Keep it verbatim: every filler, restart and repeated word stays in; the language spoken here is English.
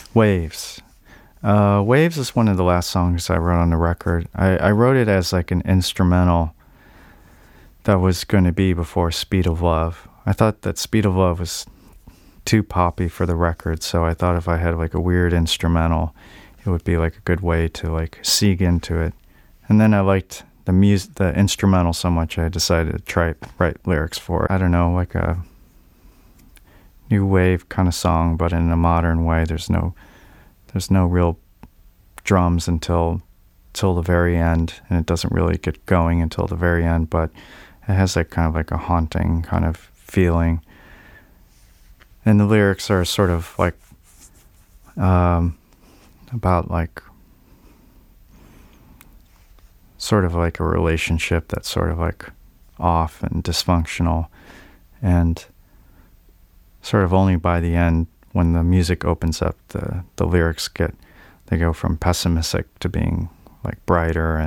Waves. Uh, Waves is one of the last songs I wrote on the record. I, I wrote it as like an instrumental that was going to be before Speed of Love. I thought that Speed of Love was too poppy for the record, so I thought if I had like a weird instrumental, it would be like a good way to like seek into it. And then I liked the music, the instrumental so much, I decided to try write lyrics for it. I don't know, like a new wave kind of song, but in a modern way. There's no, there's no real drums until, till the very end, and it doesn't really get going until the very end. But it has like kind of like a haunting kind of feeling, and the lyrics are sort of like um, about like sort of like a relationship that's sort of like off and dysfunctional, and sort of only by the end, when the music opens up, the the lyrics get, they go from pessimistic to being like brighter, and